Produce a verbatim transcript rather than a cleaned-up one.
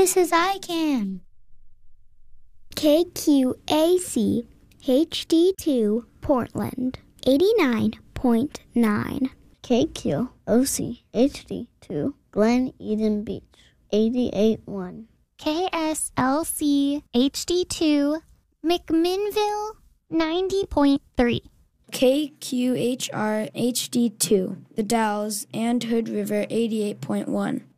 This is iCam. K Q A C H D two Portland, eighty-nine point nine. K Q O C H D two Glen Eden Beach, eighty-eight point one. K S L C H D two McMinnville, ninety point three. K Q H R H D two The Dalles and Hood River, eighty-eight point one.